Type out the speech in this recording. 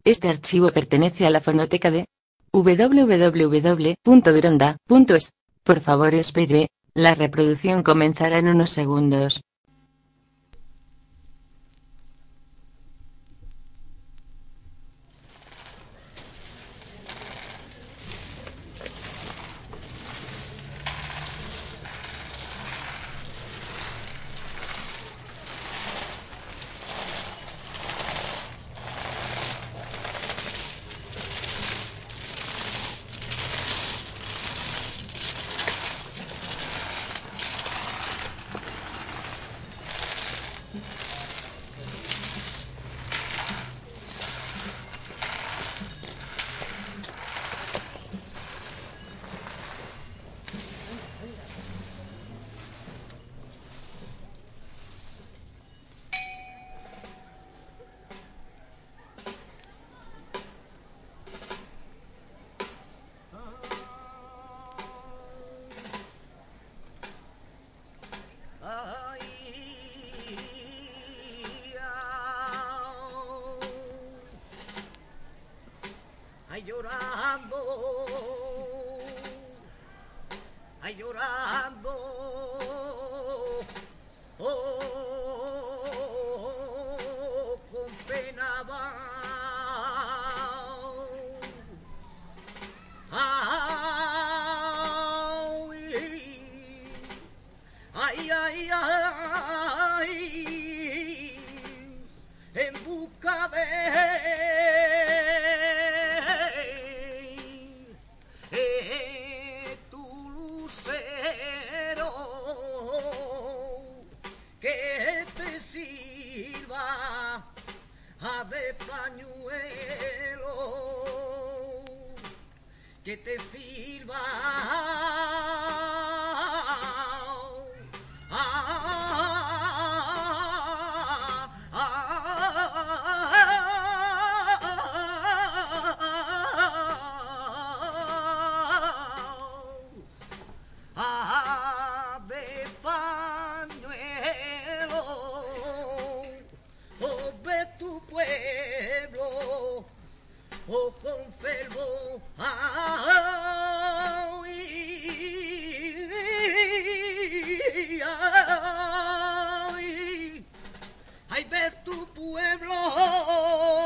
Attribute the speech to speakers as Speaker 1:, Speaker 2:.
Speaker 1: Este archivo pertenece a la fonoteca de www.gronda.es. Por favor espere, la reproducción comenzará en unos segundos.
Speaker 2: Ay llorando, ay llorando, con pena va. Ay, ay, ay, en busca de tu lucero que te sirva de pañuelo, que te sirva de pañuelo, ve tu pueblo, con fervor, ay, ve tu pueblo.